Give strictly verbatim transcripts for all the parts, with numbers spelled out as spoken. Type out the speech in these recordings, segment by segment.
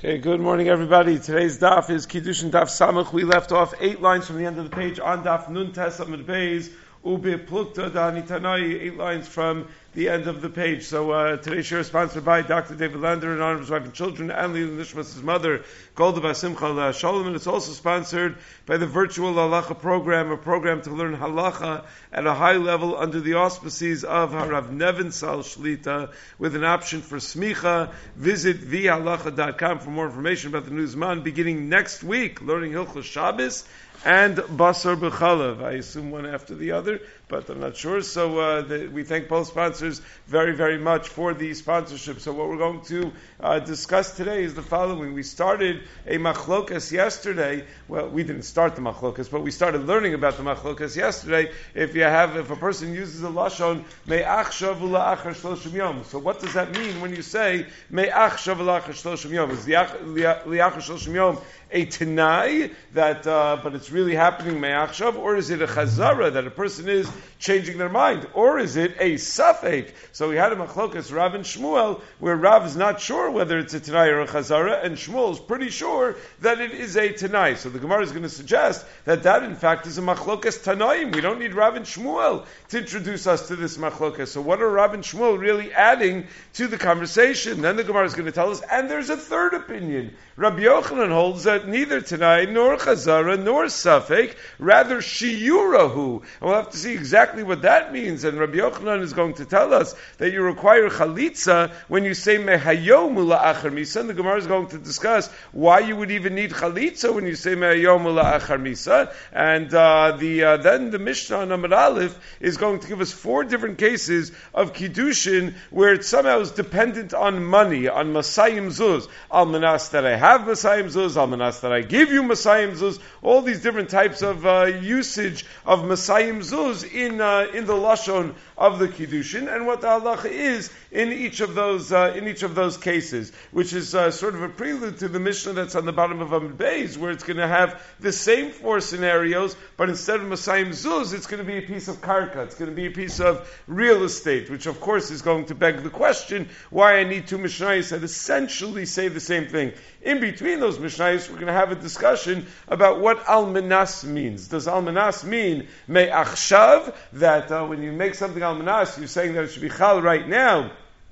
Okay, good morning, everybody. Today's daf is Kiddushin Daf Samach. We left off eight lines from the end of the page on daf Nun Tes Amud Beis Ube Plukta Dani Tanai. Eight lines from the end of the page. So uh, today's share is sponsored by Doctor David Lander in honor of his wife and children, and Leila Nishmas, his mother, Golda Basimcha Shalom. And it's also sponsored by the Virtual Halacha Program, a program to learn halacha at a high level under the auspices of Harav Nevin Sal Shlita, with an option for smicha. Visit v halacha dot com for more information about the Newsman beginning next week, learning Hilchos Shabbos and Basar B'chalav. I assume one after the other, but I'm not sure. So uh, the, we thank both sponsors very, very much for the sponsorship. So what we're going to uh, discuss today is the following. We started a machlokas yesterday. Well, we didn't start the machlokas, but we started learning about the machlokas yesterday. If you have, if a person uses a lashon me'ach shav ula'achar shloshim yom. So what does that mean when you say me'ach shav ula'achar shloshim yom? Is li'achar shloshim yom a tenai that, uh, but it's really happening me'achshav, or is it a chazara that a person is changing their mind, or is it a safek? So we had a machlokas Rav and Shmuel, where Rav is not sure whether it's a tenai or a chazara, and Shmuel is pretty sure that it is a tenai. So the Gemara is going to suggest that that in fact is a machlokas tanaim. We don't need Rav and Shmuel to introduce us to this machlokas. So what are Rav and Shmuel really adding to the conversation? Then the Gemara is going to tell us, and there's a third opinion. Rabbi Yochanan holds that neither tenai nor chazara nor safek, rather shiyurahu. And we'll have to see exactly what that means. And Rabbi Yochanan is going to tell us that you require chalitza when you say mehayom ula'achar misa. And the Gemara is going to discuss why you would even need chalitza when you say mehayom ula'achar misa. And uh, the uh, then the Mishnah on Amud Aleph is going to give us four different cases of kiddushin where it somehow is dependent on money, on masayim zuz, al manas that I have masayim zuz, al manas that I give you masayim zuz, all these different types of uh, usage of masayim zuz in uh, in the lashon of the kiddushin, and what the halacha is in each of those uh, in each of those cases, which is uh, sort of a prelude to the Mishnah that's on the bottom of Amud Beis, where it's going to have the same four scenarios, but instead of masayim zuz, it's going to be a piece of karka, it's going to be a piece of real estate, which of course is going to beg the question why I need two mishnayos that essentially say the same thing. In between those mishnayos, we're going to have a discussion about what almanas means. Does almanas mean me'achshav, that uh, when you make something almanas, you're saying that it should be chal right now,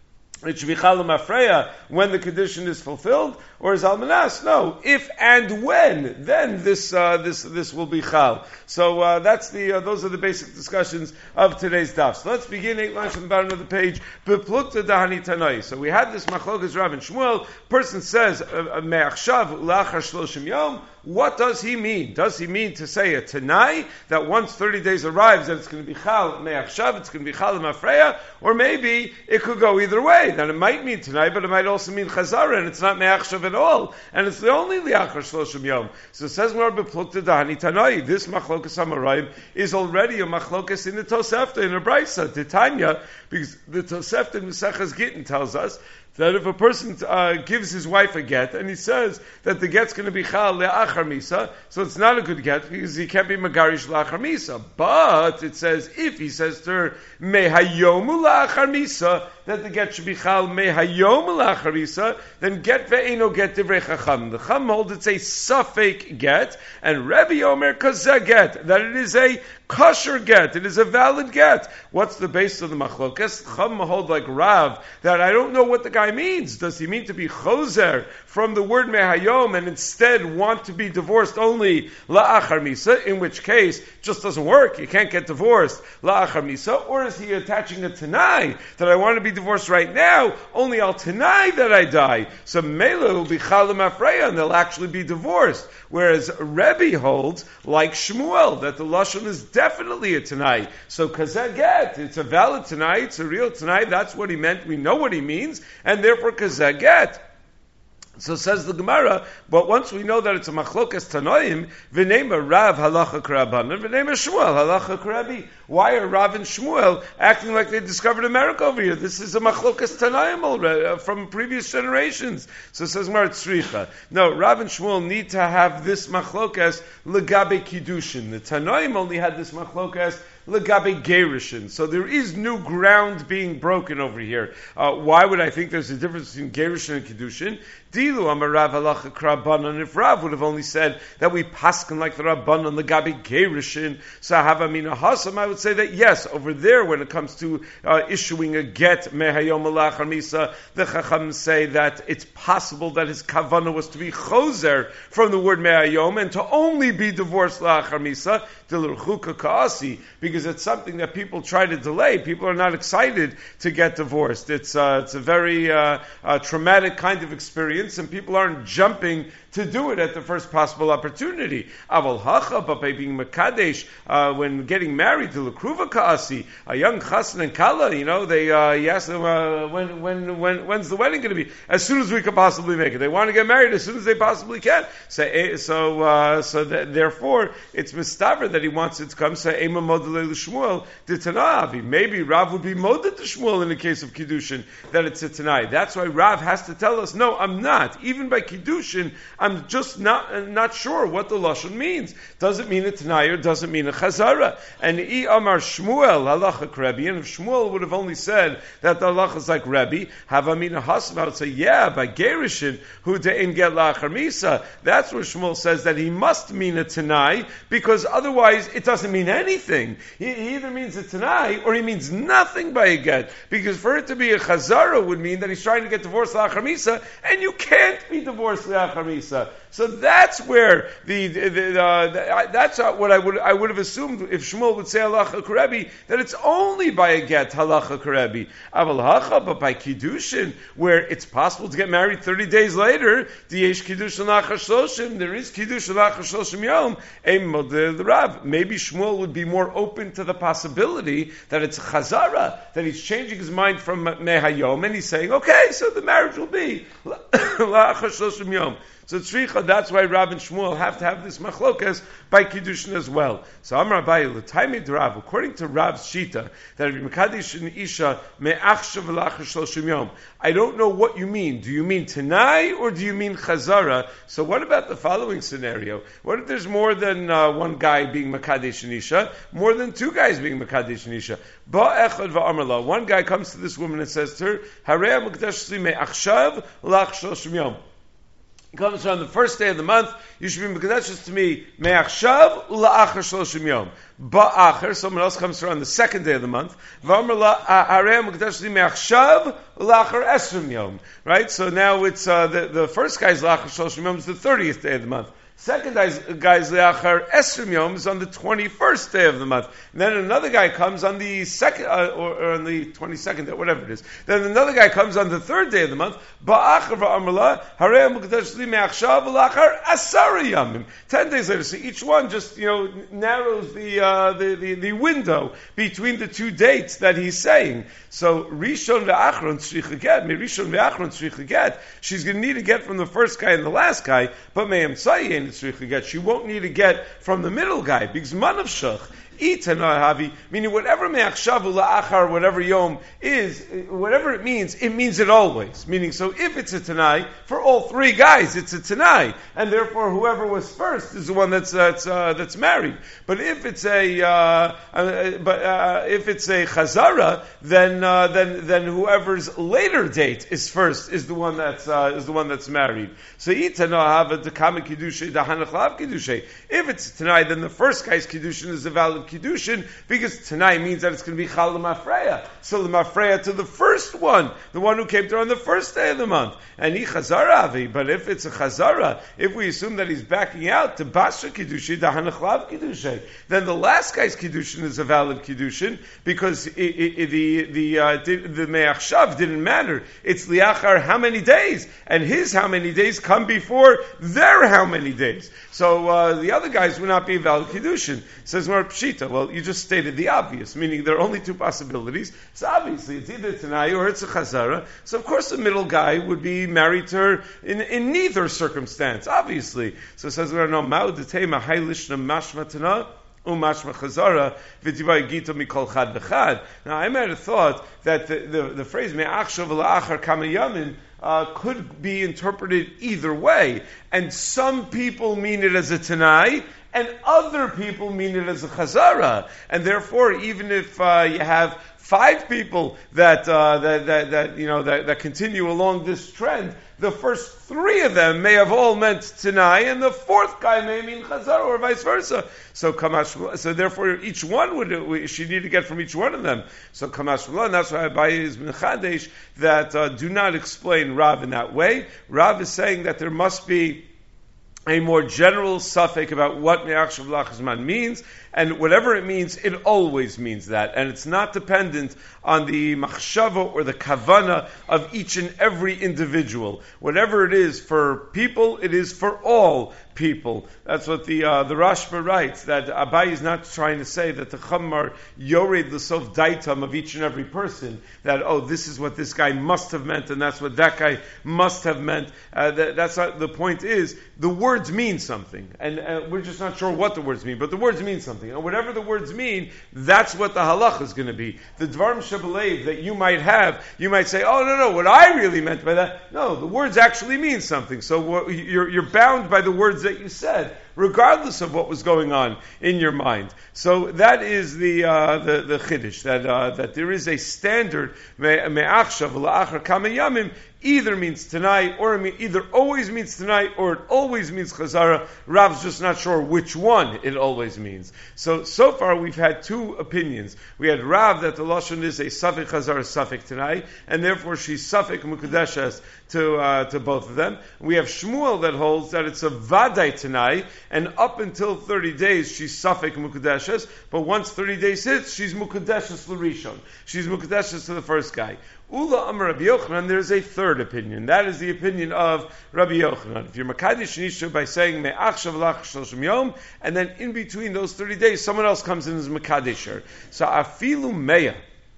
it should be chal mafreya when the condition is fulfilled, or is almanas? No, if and when, then this uh, this this will be chal. So uh, that's the uh, those are the basic discussions of today's daf. So let's begin eight lines from the bottom of the page. Beplukta dahani tanai. So we had this machlokas Rav and Shmuel. Person says me'achshav ulachar shloshim yom. What does he mean? Does he mean to say a tanai that once thirty days arrives that it's going to be chal me'achshav, it's going to be chal mafreya, or maybe it could go either way. That it might mean tanai, but it might also mean chazara, and it's not me'achshav at all, and it's the only liachar shloshim yom. So it says more beplukta dahani tanai. This machlokas hamarayim is already a machlokas in the Tosefta in a braysa Titania, because the Tosefta in Maseches Gittin tells us that if a person uh, gives his wife a get, and he says that the get's going to be chal le'achar misa, so it's not a good get, because he can't be megarish le'achar misa. But it says, if he says to her, mehayomu le'achar misa, that the get should be chal mehayomu le'achar misa, then get ve'eno get divrei chacham. The chacham holds it's a safek get, and Rebbe Omer kazeh get, that it is a kosher get, it is a valid get. What's the base of the machlokas? Chacham hold like Rav, that I don't know what the guy means. Does he mean to be choser from the word mehayom and instead want to be divorced only la'achar misa, in which case it just doesn't work, you can't get divorced la'achar misa, or is he attaching a tanai that I want to be divorced right now, only al tanai that I die? So mela will be chalim afreya and they'll actually be divorced. Whereas Rebbe holds, like Shmuel, that the lashon is definitely a tanai. So kazeh get, it's a valid tanai, it's a real tanai, that's what he meant, we know what he means, and therefore kazeh get. So says the Gemara, but once we know that it's a machlokas tanoim, v'nema Rav halacha k'Rabbanan, v'nema Shmuel halacha k'Rabbi. Why are Rav and Shmuel acting like they discovered America over here? This is a machlokas tanoim already, uh, from previous generations. So says Gemara tzricha. No, Rav and Shmuel need to have this machlokas legabe kiddushin. The tanoim only had this machlokas legabe gerushin. So there is new ground being broken over here. Uh, why would I think there's a difference between gerushin and kiddushin? Dilu amar Rav halacha k'Rabbanan. If Rav would have only said that we paskin like the Rabbanan legabe gerushin, so hava mina hasam, I would say that yes, over there when it comes to uh, issuing a get mehayom alachar misa, the Chacham say that it's possible that his kavana was to be choser from the word mehayom and to only be divorced lachar misa, dilurchuka kaasi, because it's something that people try to delay. People are not excited to get divorced. It's uh, it's a very uh, uh, traumatic kind of experience, and people aren't jumping to do it at the first possible opportunity. Aval hacha, but by being mekadesh, uh, when getting married to Lekruva Kaasi, a young chassan and kala, you know, they uh, he asked them uh, when when when when's the wedding going to be? As soon as we can possibly make it. They want to get married as soon as they possibly can. So so uh, so that, therefore it's mistaver that he wants it to come. So ema modele l'shmuel ditanavi. Maybe Rav would be moded to Shmuel in the case of kiddushin that it's a tanai. That's why Rav has to tell us, no, I'm not. Even by kiddushin, I'm just not not sure what the lashon means. Does it mean a tanai or does it mean a chazara? And I amar Shmuel halacha k'Rebbe. And if Shmuel would have only said that the halacha is like Rebbe, have I mean a hasam, I would say, yeah, by gerushin who de'in get lachar misa. That's where Shmuel says that he must mean a tanai, because otherwise it doesn't mean anything. He, he either means a tanai or he means nothing by a get, because for it to be a chazara would mean that he's trying to get divorced lachar misa, and you can't be divorced lachar misa. So that's where the, the, the, uh, the that's what I would I would have assumed if Shmuel would say halacha k'Rebbe, that it's only by a get halacha k'Rebbe. Aval hacha, but by kiddushin, where it's possible to get married thirty days later, diyesh kiddushin lachar shloshim, there is kiddushin lachar shloshim yom. The Rav, maybe Shmuel would be more open to the possibility that it's chazara, that he's changing his mind from mehayom, and he's saying, okay, so the marriage will be lachar shloshim yom. So tzricha, that's why Rav and Shmuel have to have this machlokas by kiddushin as well. So Amar Abaye l'taimid Rav, according to Rav's shita, that if mekadesh an isha me'achshav lachar shloshim yom. I don't know what you mean. Do you mean tanai or do you mean chazara? So what about the following scenario? What if there's more than uh, one guy being mekadesh an isha, more than two guys being mekadesh an isha? Ba echad va'amar la. One guy comes to this woman and says to her, Harei mekadesh li me'achshav lachar shloshim yom. Comes on the first day of the month, you should be mekadeshes to me me'achshav ula'achar shloshim yom. Ba'achar, someone else comes around the second day of the month. V'amar la harei mekadeshes li me'achshav ula'achar esrim yom. Right? So now it's uh, the the first guy's la'achar shloshim yom is the thirtieth day of the month. Second guy's, guy's leachar esrim yom is on the twenty-first day of the month. And then another guy comes on the second, uh, or, or on the twenty-second day, whatever it is. Then another guy comes on the third day of the month. Ba'achar va'amrla harei mukdash li me'achshav v'lachar asara yamim. Ten days later. So each one just, you know, narrows the, uh, the, the, the window between the two dates that he's saying. So Rishon ve'achron tzricha get, me Rishon ve'achron tzricha get. She's going to need to get from the first guy and the last guy, but me'em tzayin. She won't need to get from the middle guy because manav shach. Meaning whatever me'achshav la'achar, whatever yom is, whatever it means, it means it always. Meaning, so if it's a tanai, for all three guys, it's a tanai, and therefore whoever was first is the one that's that's uh, that's married. But if it's a uh, uh, but uh, if it's a chazara, then uh, then then whoever's later date is first is the one that's uh, is the one that's married. So itana have a dekama kiddushay dahanachlav kiddushay. If it's a tanai, then the first guy's kiddushin is a valid kiddushin, because tonight means that it's going to be chal l'mafreya. So the mafreya to the first one, the one who came through on the first day of the month. And he chazara avi, but if it's a chazara, if we assume that he's backing out to basra kiddushi, the hanachlav kiddushay, then the last guy's kiddushin is a valid kiddushin, because it, it, it, the the uh, the me'achshav didn't matter. It's liachar how many days, and his how many days come before their how many days. So uh, the other guys would not be a valid kiddushin. Says Mar Pshita. Well, you just stated the obvious, meaning there are only two possibilities. So obviously it's either Tanai or it's a Chazara. So of course the middle guy would be married to her in, in neither circumstance, obviously. So it says, no, Ma'u detema haylishna mashma tana. Umashma chazara v'tivay gita mikol chad v'chad. Now I might have thought that the, the, the phrase me'achshav v'la'achar kama yamin uh, could be interpreted either way, and some people mean it as a tanai, and other people mean it as a chazara. And therefore, even if uh, you have five people that, uh, that, that, that, you know, that, that continue along this trend, the first three of them may have all meant Tanai, and the fourth guy may mean Chazar, or vice versa. So Kamash, so therefore each one would, she need to get from each one of them. So Kamash, and that's why Abaye is Mechadesh, that uh, do not explain Rav in that way. Rav is saying that there must be a more general suffix about what Me'ach Shavlach Zman means, and whatever it means, it always means that, and it's not dependent on the machshava or the kavana of each and every individual. Whatever it is for people, it is for all people. That's what the uh, the Rashba writes, that Abaye is not trying to say that the Chammar yored the sof daitam of each and every person, that, oh, this is what this guy must have meant, and that's what that guy must have meant. Uh, that, that's not, the point is, the words mean something, and uh, we're just not sure what the words mean, but the words mean something. And whatever the words mean, that's what the halach is going to be. The dvarim shabalev that you might have, you might say, oh, no, no, what I really meant by that, no, the words actually mean something. So what, you're, you're bound by the words that you said, regardless of what was going on in your mind. So that is the uh, the, the chiddush, that uh, that there is a standard, me'achshav la'achar kama yamim, either means tonight, or either always means tonight, or it always means chazara. Rav's just not sure which one it always means. So, so far we've had two opinions. We had Rav that the lashon is a suffix chazara, suffix tonight, and therefore she's suffix mukadeshes to uh, to both of them. We have Shmuel that holds that it's a vaday tonight, and up until thirty days she's suffix mukadeshes, but once thirty days hits, she's mukadeshes l'rishon. She's mukadeshes to the first guy. Ula Amar Rabbi Yochanan, there's a third opinion. That is the opinion of Rabbi Yochanan. If you're Makadish Nisha by saying Me'ach Shavlach Shloshim Yom, and then in between those thirty days, someone else comes in as Makadisher. So Afilu Meya,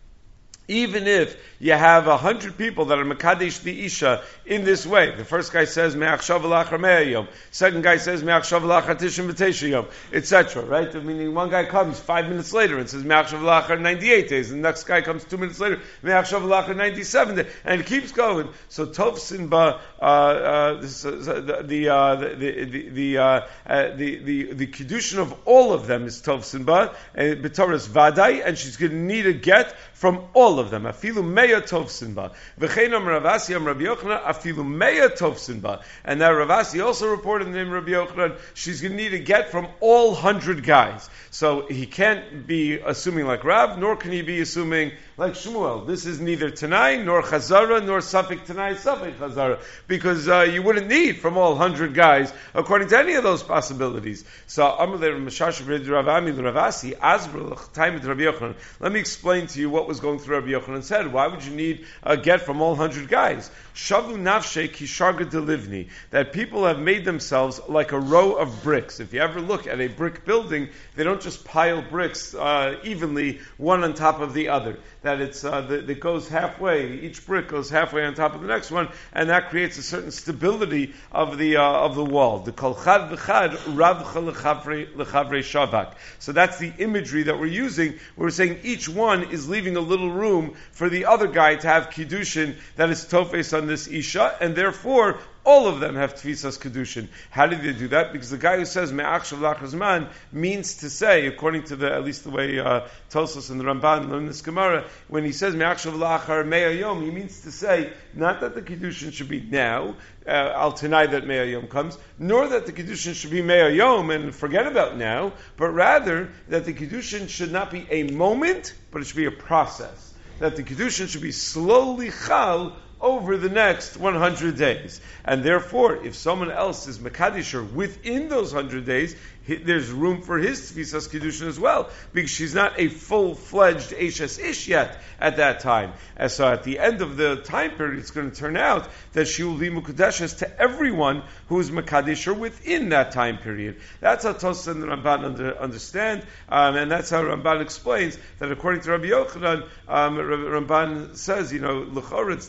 even if you have a hundred people that are Mekadesh the Isha in this way. The first guy says, Me'ach Shav Alach Yom. Second guy says, Me'ach Shav Alach Tishim V'Tesha Yom, et cetera. Right? Meaning one guy comes five minutes later and says, Me'ach Shav Alach ninety-eight days. And the next guy comes two minutes later, Me'ach Shav Alach ninety-seven days. And it keeps going. So Tov Sinba, uh, uh, this, uh, the, uh, the, the, the, uh, uh, the, the, the Kiddushin of all of them is Tov Sinba, and B'Torah's Vadai, and she's going to need a get from all of them. Afilu meya tovsin ba. V'cheinam Ravasi am Rabbi Yochanan afilu meya tovsin ba. And now Ravasi also reported the name Rabbi Yochanan. She's going to need a get from all hundred guys. So he can't be assuming like Rav, nor can he be assuming like Shmuel. This is neither Tanai, nor Chazara, nor Safik Tanai, Safik Chazara. Because uh, you wouldn't need from all hundred guys, according to any of those possibilities. So, let me explain to you what was going through Rabbi Yochanan said. Why would you need a get from all hundred guys? Shavu nafshe kisharga delivni. That people have made themselves like a row of bricks. If you ever look at a brick building, they don't just pile bricks uh, evenly, one on top of the other. That it's uh, that it goes halfway. Each brick goes halfway on top of the next one, and that creates a certain stability of the uh, of the wall. The kol chad v'chad ravcha lechavre shavak. So that's the imagery that we're using. We're saying each one is leaving a little room for the other guy to have kiddushin that is tofes on this isha, and therefore all of them have tfisas kedushin. How did they do that? Because the guy who says me'ach shavlach hazman means to say, according to the at least the way uh, Tosfos and the Ramban learn this Gemara, when he says me'ach shavlach har me'ah yom, he means to say not that the kedushin should be now, uh, al tenai that me'ah yom comes, nor that the kedushin should be me'ah yom and forget about now, but rather that the kedushin should not be a moment, but it should be a process. That the kedushin should be slowly chal over the next one hundred days. And therefore, if someone else is Mekadisher within those one hundred days, there's room for his Tfisas Kiddushin as well, because she's not a full-fledged Eshes Ish yet at that time. And so at the end of the time period, it's going to turn out that she will be Mukadeshes to everyone who is Mekadisher within that time period. That's how Tosfos and the Ramban under, understand, um, and that's how Ramban explains that according to Rabbi Yochanan, um, Ramban says, you know, l'chora it's difficult, because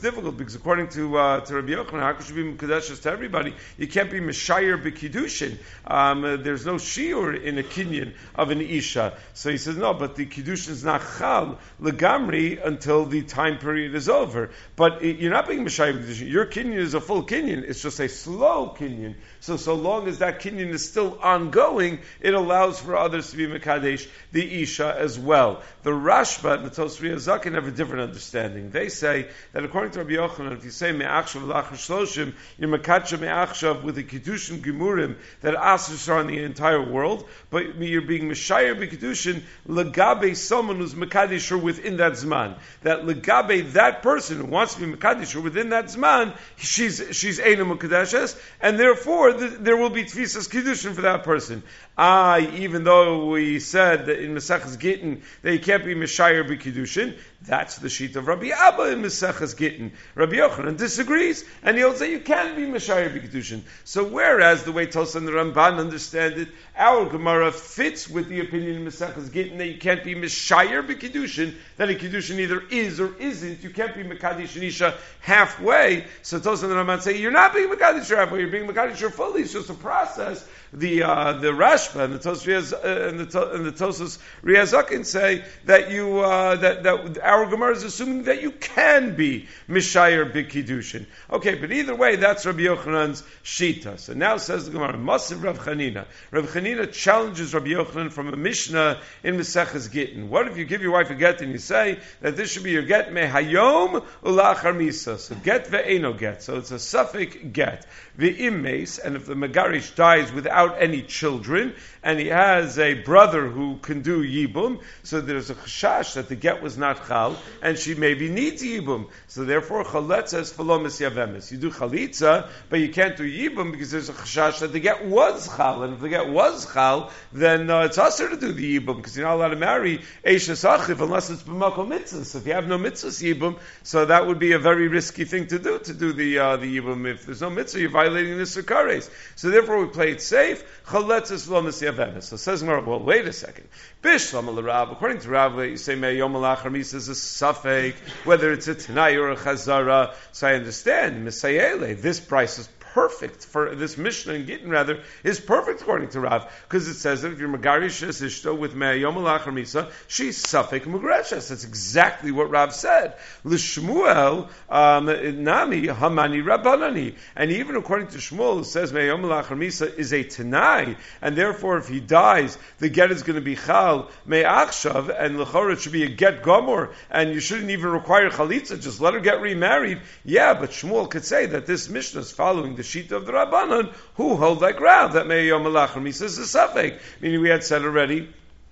because according to uh, to Rabbi Yochanan, how could you be Mekadeshes to everybody? You can't be Meshayer b'Kiddushin. Um, uh, there's no shiur in a kinyan of an Isha. So he says, no, but the Kiddushin is not Chal Legamri until the time period is over. But it, you're not being Meshayer b'Kiddushin. Your kinyan is a full kinyan. It's just a slow kinyan. So, so long as that kinyan is still ongoing, it allows for others to be Mekadesh, the Isha as well. The Rashba and the Tosri Zakin have a different understanding. They say that according to Rabbi Yochanan, if you say Me'achshav L'achar Shloshim, you're Mekadsha Me'achshav with the Kiddushin Gemurim that Asr are in the entire world, but you're being Meshayer B'Kiddushin Legabe someone who's Mekadesh within that Zman. That Legabe, that person who wants to be Mekadesh within that Zman, she's she's Eina Mekadeshes, and therefore the, there will be Tfisas Kiddushin for that person. Ah, even though we said that in Maseches Gittin that you can't be Meshayer B'Kiddushin, that's the sheet of Rabbi Abba in Maseches Gittin. Rabbi Yochanan disagrees, and he'll say you can be Meshayer B'Kiddushin. So whereas the way Tosa and the Ramban understand it, our Gemara fits with the opinion in Maseches Gittin that you can't be Meshayer B'Kiddushin, that a Kiddushin either is or isn't. You can't be Mekadesh and Isha halfway. So Tosa and the Ramban say you're not being Mekadesh halfway, you're being Mekadesh fully. It's just a process. The uh, the Rashba and the Tosfos uh, and the to, and the Tosfos Riazakin say that you uh, that that our Gemara is assuming that you can be Mishayer B'Kiddushin. Okay, but either way, that's Rabbi Yochanan's shita. So now says the Gemara, Masiv Rav Chanina. Rav Chanina challenges Rabbi Yochanan from a Mishnah in Maseches Gittin. What if you give your wife a get and you say that this should be your get mehayom ulachar misa? So get ve'eno get. So it's a suffix get. Ve'immes, and if the Megarish dies without any children, and he has a brother who can do yibum, so there's a chashash that the get was not chal, and she maybe needs yibum. So therefore, chaletza is falomis yavemis. You do chalitza, but you can't do yibum because there's a chashash that the get was chal, and if the get was chal, then uh, it's usher to do the yibum because you're not allowed to marry eishes achiv unless it's b'makom mitzvah. So if you have no mitzvahs yibum, so that would be a very risky thing to do to do the uh, the yibum. If there's no mitzvah, you're violating the sikares. So therefore, we play it safe. Chalitza is falomis yavemis. So it says, well, wait a second. Bishlam al-Rav, according to Rav, you say me'yom al-achar misa is a suffix, whether it's a Tanai or a Chazara. So I understand, Misayele, this price is perfect for this Mishnah in Gittin, rather, is perfect according to Rav, because it says that if you're Megarish Ishto with me'yom al-achar misa, she's suffix Mugreshes. That's exactly what Rav said. L'Shmuel, um, Nami, Hamani Rabbanani. And even according to Shmuel, it says me'yom al-achar misa is a Tanai, and therefore if he dies, the get is going to be Chal Me'achshav, and L'chor it should be a get Gomor, and you shouldn't even require Chalitza, just let her get remarried. Yeah, but Shmuel could say that this Mishnah is following the sheet of the Rabbanan, who hold like Rav, that Me'yom al-achar misa is a suffix. Meaning we had said already,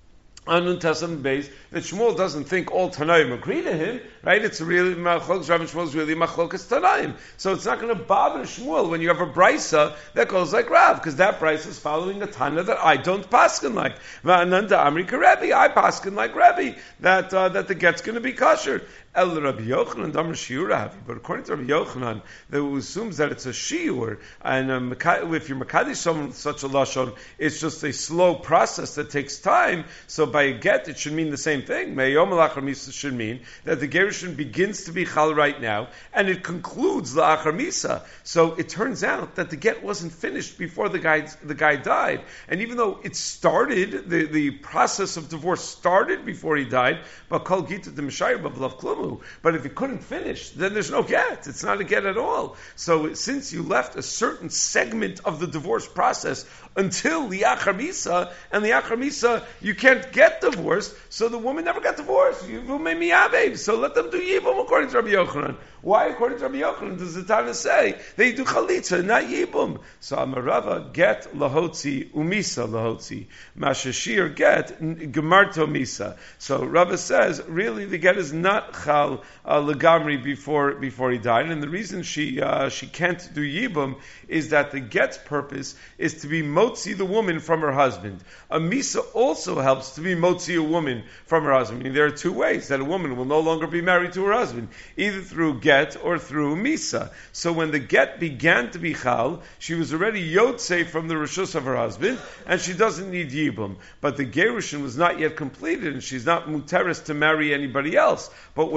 on Nuntasam Beis, that Shmuel doesn't think all Tanaim agree to him, right? It's really, Machlokes Rav and Shmuel is really Machlokes Tanaim. So it's not going to bother Shmuel when you have a Brisa that goes like Rav, because that Brisa is following a Tana that I don't paskin like. Va'ananda Amri Karebi, I paskin like Rebbe, that, uh, that the get's going to be kosher. El Rabbi Yochanan Damar Shiuravi, but according to Rabbi Yochanan, that assumes that it's a shiur, and um, if you're makadish someone with such a lashon, it's just a slow process that takes time. So by a get, it should mean the same thing. Me'yom al-achar misa should mean that the gerushin begins to be chal right now, and it concludes la'achar misa. So it turns out that the get wasn't finished before the guy the guy died, and even though it started, the, the process of divorce started before he died, but kol gita de mishayir b'vlav klumu. But if it couldn't finish, then there's no get. It's not a get at all. So since you left a certain segment of the divorce process until the Achar Misa, and the Achar Misa, you can't get divorced, so the woman never got divorced. You made me Abev. So let them do Yibum according to Rabbi Yochanan. Why, according to Rabbi Yochanan, does the Tana say they do Chalitza, not Yibum? So Amarava, get Lahotzi, Umisa Lahotzi. Mashashir, get Gemarto Misa. So Rava says, really, the get is not Chal uh, Legamri before before he died, and the reason she uh, she can't do Yibum is that the get's purpose is to be motzi the woman from her husband. A Misa also helps to be motzi a woman from her husband. I mean, there are two ways that a woman will no longer be married to her husband, either through get or through Misa. So when the get began to be Chal, she was already Yotze from the Rishus of her husband, and she doesn't need Yibum. But the Gerushin was not yet completed, and she's not Muteris to marry anybody else. But what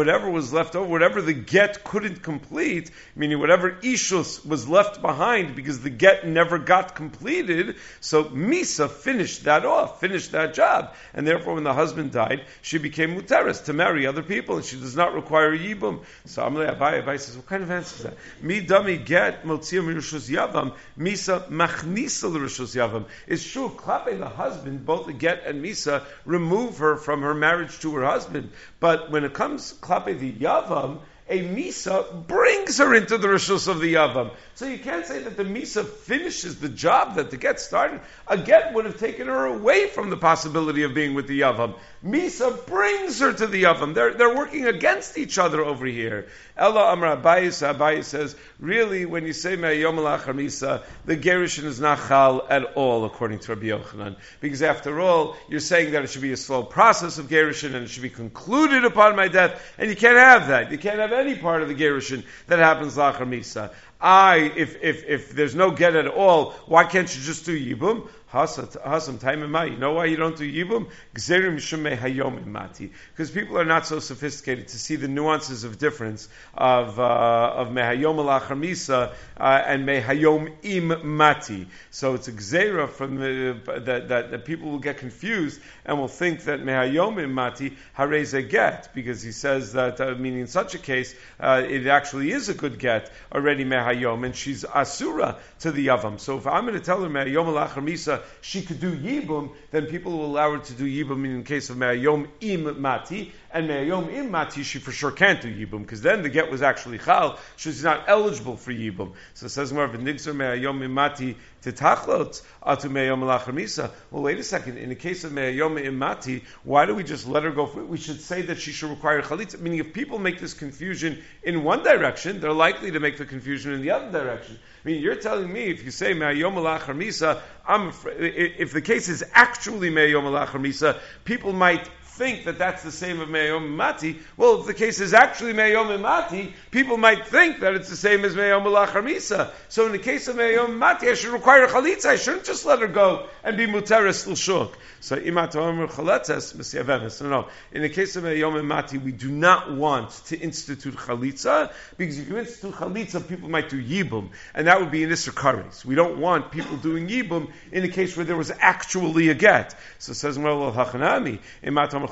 whatever was left over, whatever the get couldn't complete, meaning whatever ishus was left behind because the get never got completed, so Misa finished that off, finished that job. And therefore when the husband died, she became muteris to marry other people, and she does not require yibum. So Amalei Abai, Abai says, what kind of answer is that? Mi dami get motzia mirishus yavam, Misa machnisa l'rishus yavam. It's true, klape the husband, both the get and Misa, remove her from her marriage to her husband. But when it comes klape the yavam, a Misa brings her into the Rishus of the Yavam. So you can't say that the Misa finishes the job that the Get started. A Get would have taken her away from the possibility of being with the Yavam. Misa brings her to the Yavam. They're, they're working against each other over here. Ella Amra Abayis, Abayis says, really, when you say Me'ayom Lachar Misa, the Gerushin is not Chal at all, according to Rabbi Yochanan. Because after all, you're saying that it should be a slow process of Gerushin, and it should be concluded upon my death, and you can't have that. You can't have any part of the Gerushin that happens Lachar Misa. I, if, if, if there's no get at all, why can't you just do Yibum? Hasam time mati. You know why you don't do Yibum? Gzerim shumei hayom mati. Because people are not so sophisticated to see the nuances of difference of uh, of mehayom alachar misa uh, and mehayom im mati. So it's a gzera from the that, that that people will get confused and will think that mehayom im mati harei ze get, because he says that uh, meaning in such a case uh, it actually is a good get already mehayom, and she's asura to the yavam. So if I'm going to tell her mehayom alachar misa she could do yibum, then people will allow her to do yibum in the case of me'ayom im mati, and me'ayom im mati she for sure can't do yibum, because then the get was actually chal, she's not eligible for yibum. So it says more of a nigzer me'ayom im mati titachlot atu me'ayom alachar misa. Well, wait a second, in the case of me'ayom im mati, why do we just let her go for it? We should say that she should require chalitza, meaning if people make this confusion in one direction, they're likely to make the confusion in the other direction. I mean, you're telling me if you say me'ayom alachar misa, I'm afraid, if the case is actually me'ayom alachar misa, people might think that that's the same of me'ayom mati. Well, if the case is actually me'ayom mati, people might think that it's the same as me'ayom alachar misa. So in the case of me'ayom mati, I should require a chalitza. I shouldn't just let her go and be muteris l'shuk. So imat omer chalitzas misyavemes. No, no. In the case of me'ayom mati, we do not want to institute chalitza, because if you institute chalitza, people might do yibum, and that would be an isser kares. We don't want people doing yibum in the case where there was actually a get. So it says, well, hachanami imat omer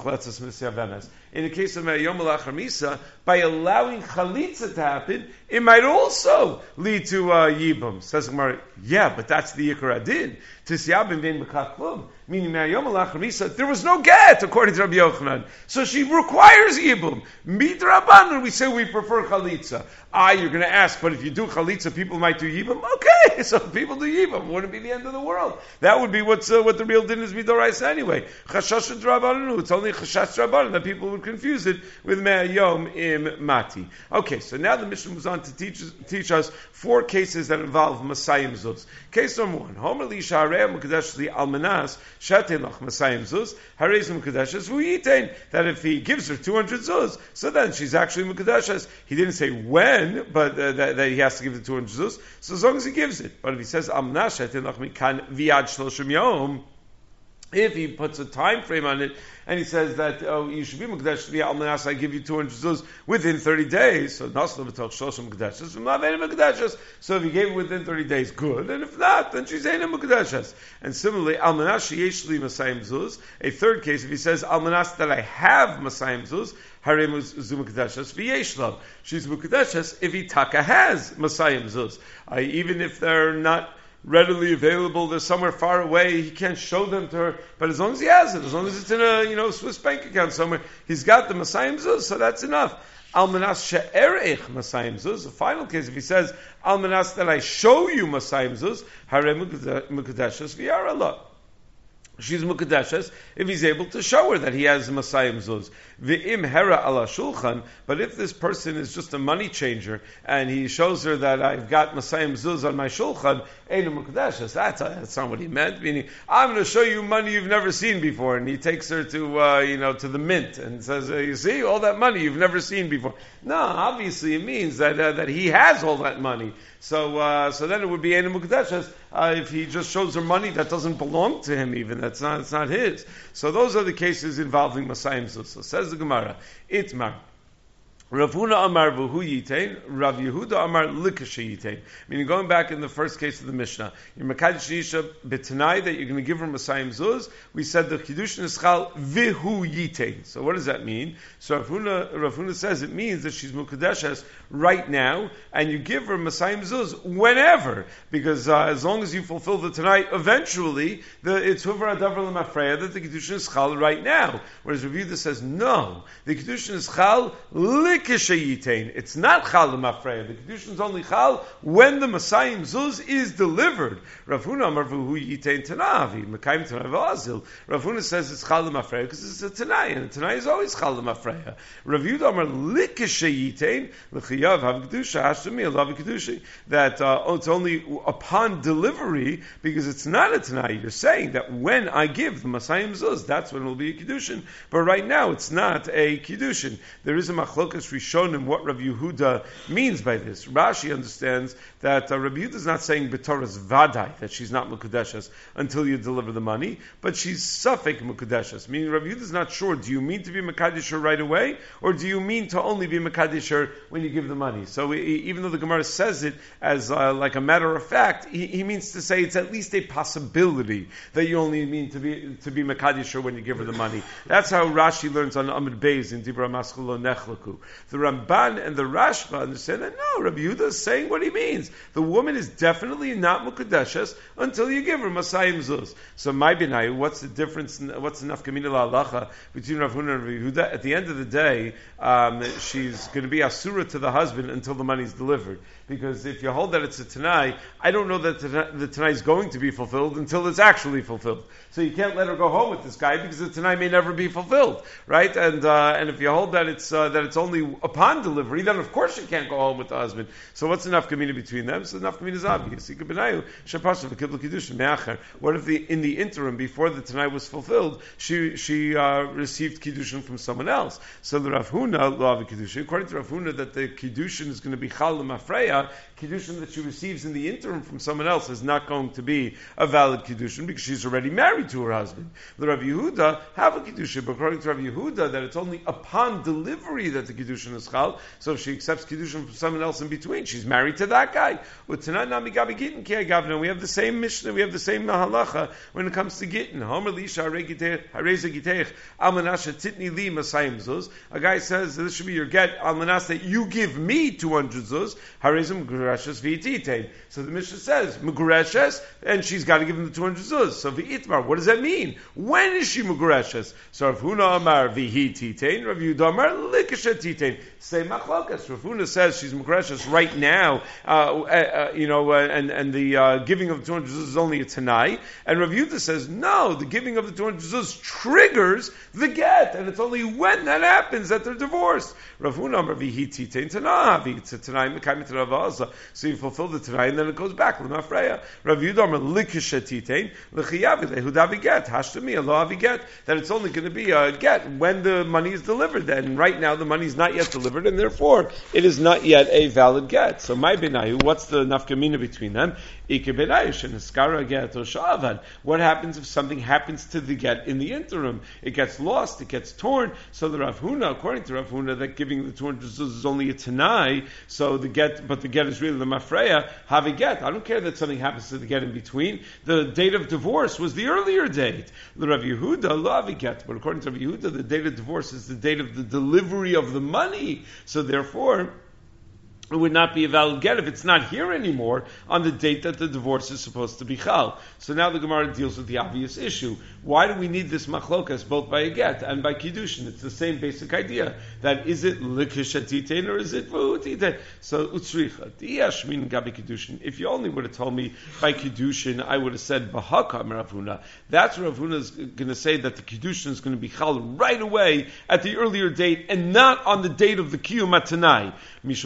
in the case of Me'ayom Alachar Misa, by allowing Chalitza to happen, it might also lead to uh, Yibum. Says Gemara, yeah, but that's the Yikar Adin. Tisyabim vein b'kaklum. Meaning Me'ayom Alachar Misa, there was no get, according to Rabbi Yochanan. So she requires Yibum. Midrabanan, we say we prefer Chalitza. Ah, you're going to ask, but if you do Chalitza, people might do Yibum? Okay, so people do Yibum. Wouldn't be the end of the world. That would be what's, uh, what the real din is Midoraisa anyway. Chashash Drabananu. It's only Chashash Drabanan that people would confuse it with Me'ayom im Mati. Okay, so now the Mishnah moves on to teach, teach us four cases that involve Masayim Zuz. Case number one, Homer Li Sharei Mukadesh Li Almanas Shatein Lach Masayim Zuz Harei Mukadeshes Vuyitain, that if he gives her two hundred Zuz, so then she's actually Mukadeshes. He didn't say when, but uh, that, that he has to give the two hundred Zuz, so as long as he gives it. But if he says Almanas Shatein Lach Mikan Viad Shloshim Yom, if he puts a time frame on it, and he says that, oh, you should be Mekdesh via Almanas, I give you two hundred zuz within thirty days, so Nasla B'toch Shoshim Mekdeshes, from Lavein Mekdeshes. So if he gave it within thirty days, good, and if not, then she's Ein Mekdeshes. And similarly, Almanas Sheyesh Li Masayim Zuz, a third case, if he says, Almanas that I have Masayim Zuz, Harem Zu Mekdeshes V'yesh Lo. She's Mekdeshes if he taka has Masayim Zuz. Uh, even if they're not readily available, they're somewhere far away, he can't show them to her, but as long as he has it, as long as it's in a, you know, Swiss bank account somewhere, he's got the Masayim Zuz, so that's enough. Almanas she'erech Masayim Zuz, the final case, if he says, Almanas that I show you Masayim Zuz, Harem Mukadeshes V'yara Lo. She's Mukadeshes if he's able to show her that he has Masayim Zuz. V'im hera ala shulchan, but if this person is just a money changer and he shows her that I've got Masayim Zuz on my shulchan, Ein Mukadeshes, that's, that's not what he meant. Meaning, I'm going to show you money you've never seen before, and he takes her to, uh, you know, to the mint and says, uh, you see, all that money you've never seen before. No, obviously it means that uh, that he has all that money. So, uh, so then it would be Ein Mukadeshes uh, if he just shows her money that doesn't belong to him even. That's not, it's not his. So those are the cases involving Masayim Zuz. So says the Gemara, Itmar. Rav Huna Amar V'hu Yitain, Rav Yehuda Amar Likasha Yitain. Meaning, going back in the first case of the Mishnah, you're Mekadesh Isha B'Tanai, that you're going to give her Masayim Zuz. We said the Kiddushin is Chal V'hu Yitain. So what does that mean? So Rav Huna, Rav Huna says it means that she's Mukadeshes right now, and you give her Masayim Zuz whenever, because uh, as long as you fulfill the Tanai, eventually the, it's Huvra Adavar L'Mafreya that the Kiddushin is Chal right now. Whereas Rav Yehuda says no, the Kiddushin is Chal It's not Chal L'Mafreya. The Kiddushin is only Chal when the Masayim Zuz is delivered. Rav Huna Amar V'hu Yitain Tanavi, Mekayim Tanav Azil. Rav Huna says it's Chal L'Mafreya because it's a Tanai, and a Tanai is always Chal L'Mafreya. Rav Yehuda Amar Likasha Yitain, L'Chiyav Hav Kedusha Hashtami Alav Kedusha. That uh, oh, it's only upon delivery, because it's not a Tanai. You're saying that when I give the Masayim Zuz, that's when it will be a Kiddushin. But right now, it's not a Kiddushin. There is a Machlokas Rishonim what Rav Yehuda means by this. Rashi understands that uh, Rav Yehuda is not saying B'Torah's Vadai, that she's not Mukadeshes until you deliver the money, but she's Safek Mukadeshes. Meaning Rav Yehuda is not sure, do you mean to be Mekadesher right away, or do you mean to only be Mekadesher when you give the money? So he, even though the Gemara says it as uh, like a matter of fact, he, he means to say it's at least a possibility that you only mean to be to be Mekadesher when you give her the money. That's how Rashi learns on Amud Beis in Dibra Maschul Nechlaku. The Ramban and the Rashba understand that no, Rabbi Yehuda is saying what he means. The woman is definitely not Mukadeshes until you give her Masayim Zuz. So my Binayu, what's the difference, what's the nafkamina la'alacha between Rav Huna and Rabbi Yehuda? At the end of the day, um, she's going to be Asura to the husband until the money is delivered. Because if you hold that it's a Tanai, I don't know that the Tanai is going to be fulfilled until it's actually fulfilled. So you can't let her go home with this guy because the Tanai may never be fulfilled, right? And uh, and if you hold that it's uh, that it's only upon delivery, then of course you can't go home with the husband. So what's the nafkamina between them? So the nafkamina is obvious. What if the in the interim before the Tanai was fulfilled, she she uh, received kiddushin from someone else? So the Rav Huna law of kiddushin, according to Rav Huna, that the kiddushin is going to be chal l'mafreya. Kiddushin that she receives in the interim from someone else is not going to be a valid kiddushin because she's already married to her husband. The Rav Yehuda have a kiddushin, but according to Rav Yehuda, that it's only upon delivery that the kiddushin is chal. So if she accepts kiddushin from someone else in between, she's married to that guy. We have the same Mishnah, we have the same halacha when it comes to gittin. A guy says this should be your get almanas that you give me two hundred zuz. So the Mishnah says Mugureshes, and she's got to give him the two hundred zuz. So v'itmar, what does that mean? When is she Mugureshes? So Rav Huna Amar v'hi titain, Rav Yehuda Amar likasha titain. Same machlokas. Rav Huna says she's Mugureshes right now, uh, uh, you know, uh, and and the uh, giving of the two hundred zuz is only a tanai. And Rav Yehuda says no, the giving of the two hundred zuz triggers the get, and it's only when that happens that they're divorced. Rav Huna Amar v'hi titain tanavi. It's a tanai mekayim tanav azah. So you fulfill the tanai, and then it goes back. L'mafreya. Rav Yehuda Amar likasha titain l'chiyavi lehudavi get hashtami Allah avi get, that it's only going to be a get when the money is delivered. And right now the money is not yet delivered, and therefore it is not yet a valid get. So my benayu, what's the nafkamina between them? What happens if something happens to the get in the interim? It gets lost, it gets torn. So the Rav Huna, according to Rav Huna, that giving the two hundred zuz is only a tanai. So the get, but the get is really the mafreya. Have a get. I don't care that something happens to the get in between. The date of divorce was the earlier date. The Rav Yehuda love a get, but according to Rav Yehuda, the date of divorce is the date of the delivery of the money. So therefore, it would not be a valid get if it's not here anymore on the date that the divorce is supposed to be chal. So now the Gemara deals with the obvious issue. Why do we need this machlokas both by a get and by kiddushin? It's the same basic idea. That is it likashatitein or is it v'utitein? So utzricha diashmin gabi kiddushin. If you only would have told me by kiddushin, I would have said bahakam Rav Huna. That's Rav Huna is going to say that the kiddushin is going to be chal right away at the earlier date and not on the date of the kiyum atanai. Mishum delakru.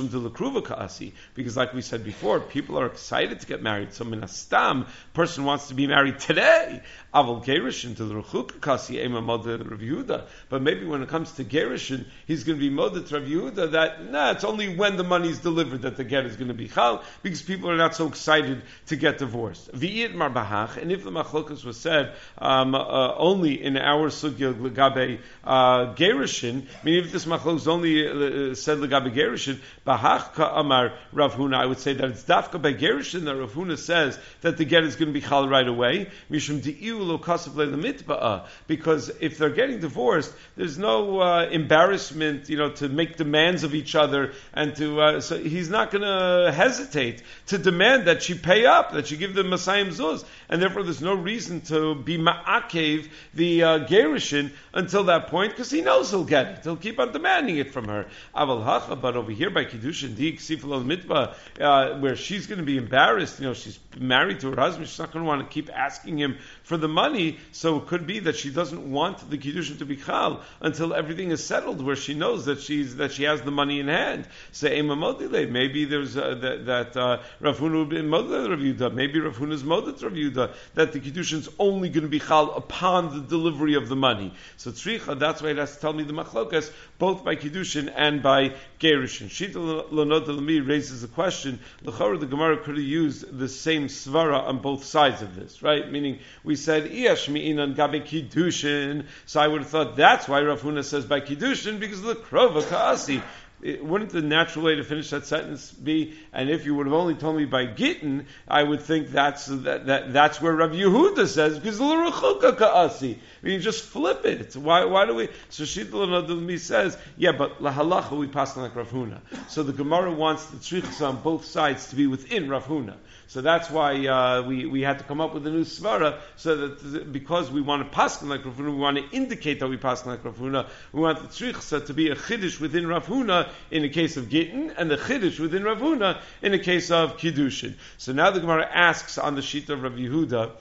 kruva ka'asi, because like we said before, people are excited to get married. So min hastam, person wants to be married today. Aval gerushin to the rechuka kasi ema moded Rav Yehuda. But maybe when it comes to gerushin, he's going to be moded to Rav Yehuda that nah, it's only when the money is delivered that the get is going to be chal, because people are not so excited to get divorced. V'iyit mar bahach, and if the machlokas was said um, uh, only in our sugya legabe uh, gerushin, meaning if this machlokas only uh, said legabe gerushin, bahach ka amar Rav Huna, I would say that it's dafka by gerushin that Rav Huna says that the get is going to be chal right away. Mishum di'iu lo kasav le'lemitba'a, because if they're getting divorced, there's no uh, embarrassment, you know, to make demands of each other, and to uh, so he's not going to hesitate to demand that she pay up, that she give the Masayim Zuz, and therefore there's no reason to be ma'akev the uh, gerushin until that point, because he knows he'll get it. He'll keep on demanding it from her. Aval hacha, but over here by kiddushin di ksifel al mitba, uh, where she's going to be embarrassed, you know, she's married to her husband, she's not going to want to keep asking him for the money, so it could be that she doesn't want the kiddushin to be chal until everything is settled, where she knows that she's that she has the money in hand. Say ema modile, maybe there's uh, that, that uh, Rav Huna would be modile Rav Yehuda, maybe Rav Huna's modile Rav Yehuda, that the kiddushin's only going to be chal upon the delivery of the money. So tzricha, that's why it has to tell me the machlokas, both by kiddushin and by gerushin. Shita Lonot Lami raises the question, l'chora the Gemara could have used the same svara on both sides of this, right? Meaning, we said, Iash mi'inan gabe kiddushin, so I would have thought that's why Rav Huna says by kiddushin, because of the krova ka'asi. It, wouldn't the natural way to finish that sentence be, and if you would have only told me by gittin, I would think that's that, that that's where Rav Yehuda says, because the l'rechuka ka'asi. I mean, just flip it. It's why why do we? So Shita L'Nadulmi says, yeah, but lahalacha we pass like Rav Huna. So the Gemara wants the tzrichas on both sides to be within Rav Huna. So that's why uh, we, we had to come up with a new svara, so that because we want to pass like Rav Huna, we want to indicate that we pass like Rav Huna, we want the tzrichsa to be a chiddush within Rav Huna in the case of gittin, and the chiddush within Rav Huna in the case of kiddushin. So now the Gemara asks on the sheet of Rav Yehuda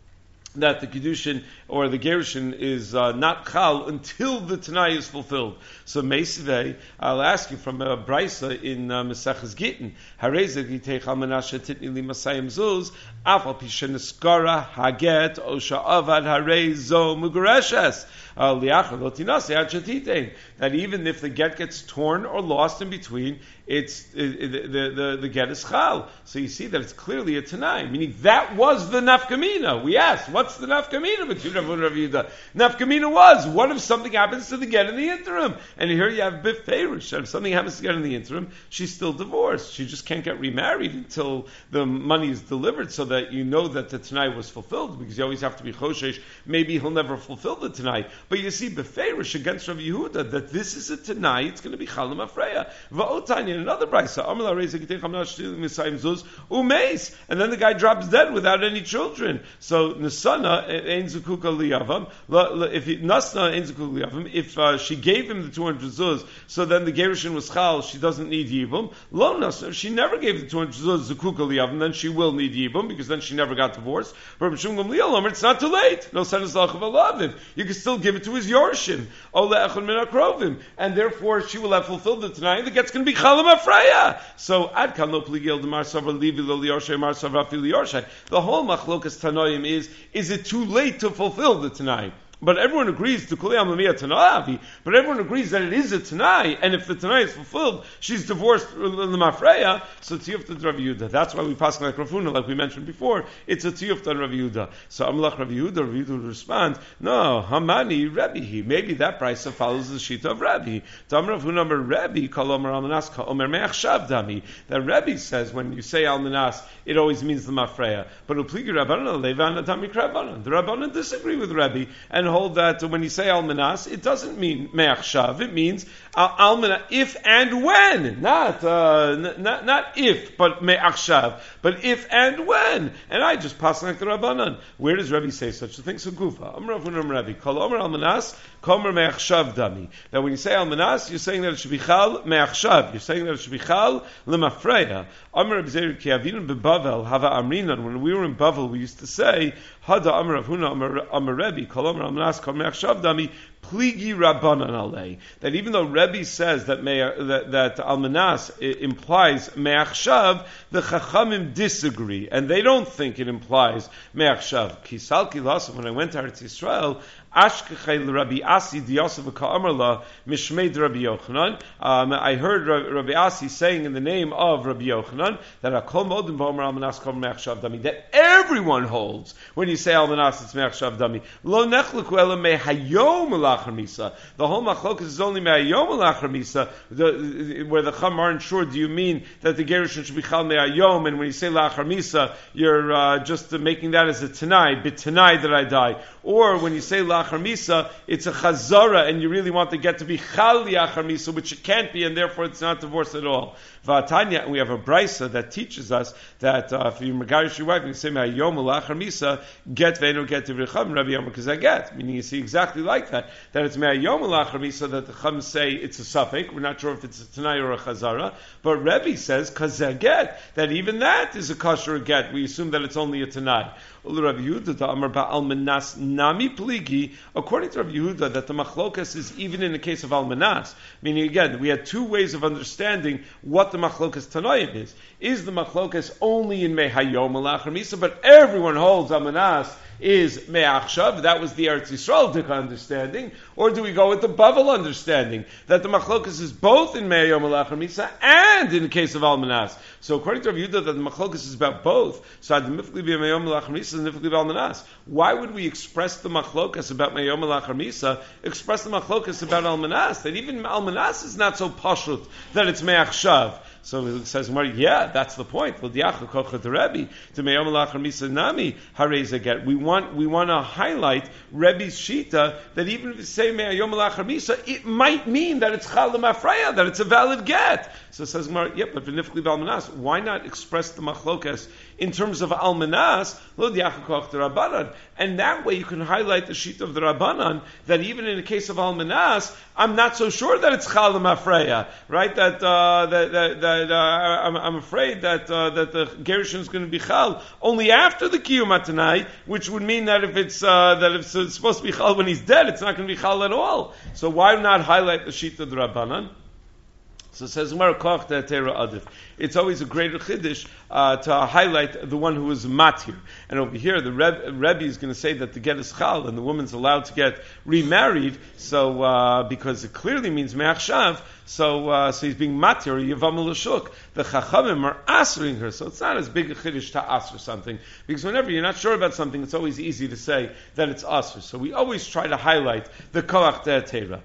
that the kiddushin or the gerushin is uh, not chal until the tanai is fulfilled. So meisvei, I'll ask you from a brisa in uh, Maseches Gittin, hareze gitei chal menashe titni li masayim zuz, afal pishen eskara haget osha avad harei zo mugureshes. That even if the get gets torn or lost in between, it's it, it, the, the the get is chal. So you see that it's clearly a tanai, meaning that was the nafkamina. We asked, what's the nafkamina between Rav Huna and Rav Yehuda? Nafkamina was, what if something happens to the get in the interim? And here you have biferish. If something happens to the get in the interim, she's still divorced. She just can't get remarried until the money is delivered, so that you know that the tanai was fulfilled, because you always have to be choshesh. Maybe he'll never fulfill the tanai. But you see, beferish against Rav Yehuda, that this is a tanai, it's going to be chalam afreya. Va'otani, in another brisa, umeis, and then the guy drops dead without any children. So nasana ein zukuka liyavam. If he, nasna ein zukuka liyavam, if uh, she gave him the two hundred zuz, so then the gerushin was chal, she doesn't need yibum. Lo nasna, if she never gave the two hundred zuz zukuka liyavam, then she will need yibum, because then she never got divorced. But it's not too late. No sense lachav alaviv. You can still give it to his yorshim, and therefore she will have fulfilled it tonight. The get's going to be chalam afreya. So ad kan lo pligil demar savar livi lo liyorshay mar savar fi liyorshay. The whole machlokas tanoim is: is it too late to fulfill the tonight? But everyone agrees to Kulei Amamiya Tana'avi, but everyone agrees that it is a Tanai, and if the Tanai is fulfilled, she's divorced L'Mafreya, so Tiyufta Rav Yehuda. That's why we pass like Rav Huna, like we mentioned before. It's a Tiyufta Rav Yehuda. So Amalach Rav Yehuda, Rav Yehuda would respond, no, Hamani Rebbe. Maybe that price follows the Shita of Rebbe. Tam Rav Huna Omer Rebbe, Kol Omer Almanas, Kol Omer Me'achshav Dami. That Rebbe says, when you say Almanas, it always means the Mafreya. But Upligi Rabbanan, Levan Atami Rabbanan. The Rabbanan disagree with Rebbe, and hold that when you say almanas, it doesn't mean me'achshav. It means uh, almana if and when, not uh, n- not not if, but me'achshav, but if and when. And I just pass like the Rabbanan. Where does Rebbe say such a thing? So Gufa, Amar Avunam Rebbe, Kol Omer almanas, Komer me'achshav dami. Now, when you say almanas, you're saying that it should be chal me'achshav. You're saying that it should be chal lemafreya. Amar Abzeir ki avinu beBavel hava amrinan. When we were in Bavel, we used to say Hada Amar Avuna Amar Rebbe, Kol Omer almanas, Komer me'achshav dami. Pligi Rabbanan alei. That even though Rebbe says that may, that, that Almanas implies Me'achshav, the Chachamim disagree, and they don't think it implies Me'achshav. Kisalki Lasav, when I went to Eretz Yisrael, Ashkechei Rabbi Asi Diyosef Ka'amarla Mishmeid Rabbi Yochanan. Um, I heard Rabbi Asi saying in the name of Rabbi Yochanan that Akol Modim V'Omer Almanas Kol Me'achshav Dami. That everyone holds when you say Almanas it's Me'achshav Dami. Lo Nechleku Ela Mehayom L'Achar Misa. The whole Machlokas is only Mehayom L'Achar Misa. Where the Chum aren't sure. Do you mean that the Gerushin should be Chal Mehayom? And when you say L'Achar Misa, you're uh, just uh, making that as a Tanai, bit Tanai that I die. Or when you say L'Achar Misa, it's a chazara, and you really want to get to be chal liachar misa, which it can't be, and therefore it's not divorce at all. V'atanya, we have a brisa that teaches us that uh, if you megarish your wife and you say me'ayom l'achar misa, get ve'eno get tivricham Rabbi Yomer kazeh get, meaning you see exactly like that, that it's me'ayom l'achar misa that the chum say it's a suffix. We're not sure if it's a tanai or a chazara, but Rebbe says kazeh get, that even that is a kosher get. We assume that it's only a tanai. Rabbi Yehuda Amar Ba'almanas Nami Pligi. According to Rabbi Yehuda, that the machlokas is even in the case of almanas. Meaning, again, we had two ways of understanding what the machlokas tanoim is. Is the machlokas only in Mehayom L'Achar Misa, but everyone holds almanas is Me'achshav? That was the Eretz Yisrael Dika understanding. Or do we go with the Bavel understanding that the machlokas is both in Me'ayom L'Achar Misa and in the case of almanas? So according to Rabbi Yehuda, that the machlokas is about both. So Admifli Me'ayom L'Achar Misa and Nifli Almanas. Why would we express the machlokas about Me'ayom L'Achar Misa, express the machlokas about almanas? That even almanas is not so pashut that it's Me'achshav. So it says, yeah, that's the point. To Me'ayom L'Achar Misa Nami Harei get. We want we want to highlight Rebbe's shita that even if you say Me'ayom L'Achar Misa, it might mean that it's Chal L'Mafreya, that it's a valid get. So it says, yeah, but v'nifli v'almanas, why not express the machlokas in terms of almanas, lo diachakoch the Rabbanan, and that way you can highlight the sheet of the Rabbanan that even in the case of almanas, I'm not so sure that it's Chal L'Mafreya, right? That uh, that that, that uh, I'm, I'm afraid that uh, that the gerushin is going to be Chal only after the Kiyum Atanai, which would mean that if it's uh, that if it's supposed to be Chal when he's dead, it's not going to be Chal at all. So why not highlight the sheet of the Rabbanan? So it says, it's always a greater chiddush uh, to highlight the one who is matir. And over here, the Rebbe, Rebbe is going to say that the get is chal, and the woman's allowed to get remarried, so uh, because it clearly means me'achshav, so uh, so he's being matir, yavam l'shuk. The chachamim are asering her, so it's not as big a chiddush to aser something, because whenever you're not sure about something, it's always easy to say that it's aser. So we always try to highlight the koach de'atera.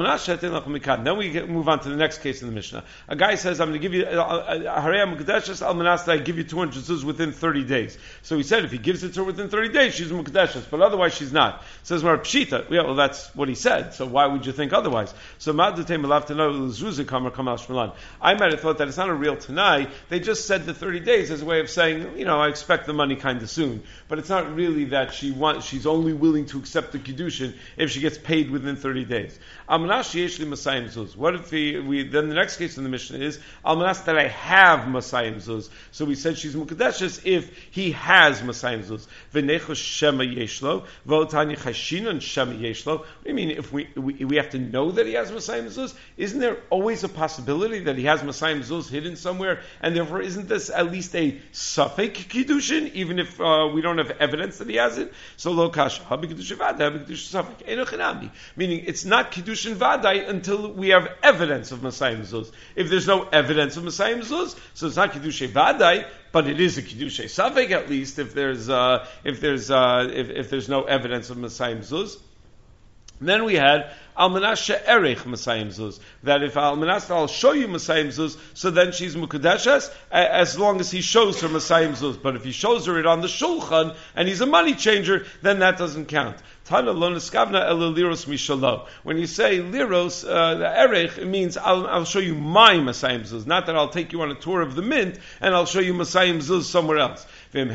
Then we get, move on to the next case in the Mishnah. A guy says, I'm going to give you Harei Mukdeshes Almanas that I give you two hundred zuz within thirty days. So he said if he gives it to her within thirty days, she's Mukdeshes, but otherwise she's not. Says Mar Pshita. Yeah, well that's what he said. So why would you think otherwise? So Ma'adutei Malav Tanoi Zuzi Kamar Kamal Shmalan. I might have thought that it's not a real Tanai. They just said the thirty days as a way of saying, you know, I expect the money kind of soon. But it's not really that she wants. She's only willing to accept the Kiddushin if she gets paid within thirty days. Almanas Yeshli Masayim Zuz. What if he, we then the next case in the Mishnah is Almanas that I have Masayim Zuz. So we said she's Mukadeshes if he has Masayim Zuz. V'nechos Shema Yeshlo V'otani Chashinon Shema Yeshlo. What do you mean if we, we we have to know that he has Masayim Zuz? Isn't there always a possibility that he has Masayim Zuz hidden somewhere? And therefore isn't this at least a Safek Kiddushin even if uh, we don't have evidence that he has it? So Lo Kasha Habi Kiddushin Vaday Habi Kiddushin Safek Eno Chinami. Meaning it's not Kiddushin Vaday until we have evidence of Masayim Zuz. If there's no evidence of Masayim Zuz, so it's not Kiddushin Vaday, but it is a Kiddushin Safek at least if there's uh, if there's uh, if, if there's no evidence of Masayim Zuz. Then we had Almanas she'erech Masayim Zuz. That if Almanas, I'll show you Masayim Zuz, so then she's Mukadeshes, as long as he shows her Masayim Zuz. But if he shows her it on the Shulchan, and he's a money changer, then that doesn't count. Tana lo neskavna ela liros mishalo. When you say liros, uh, the erech, it means I'll, I'll show you my Masayim Zuz. Not that I'll take you on a tour of the mint, and I'll show you Masayim Zuz somewhere else. And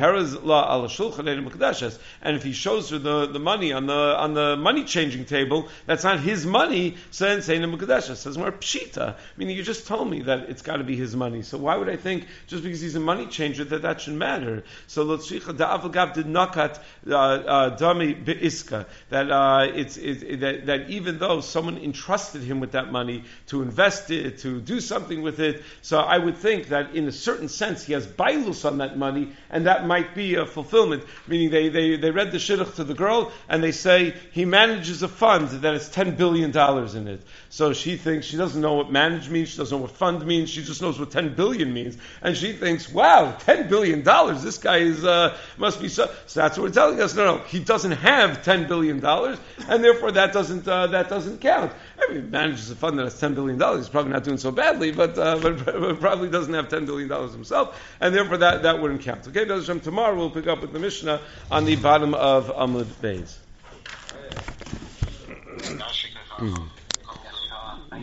if he shows her the, the money on the on the money changing table, that's not his money. So then say Mukadesha says more pshita. Meaning you just told me that it's got to be his money. So why would I think just because he's a money changer that that should matter? So Lotzricha the Avagav did nakat dami beiska. Maisa, that uh, it's, it's it, that, that even though someone entrusted him with that money to invest it, to do something with it, so I would think that in a certain sense he has bailus on that money, and that might be a fulfillment. Meaning they, they, they read the shidduch to the girl, and they say he manages a fund that has ten billion dollars in it. So she thinks, she doesn't know what manage means, she doesn't know what fund means, she just knows what ten billion means, and she thinks, wow, ten billion dollars, this guy is uh, must be so. So that's what we're telling us. No, no, he doesn't have ten billion dollars, and therefore that doesn't uh, that doesn't count. I mean, he manages a fund that has ten billion dollars. He's probably not doing so badly, but uh, but, but probably doesn't have ten billion dollars himself, and therefore that, that wouldn't count. Okay, tomorrow we'll pick up with the Mishnah on the bottom of Amud Beis. Mm.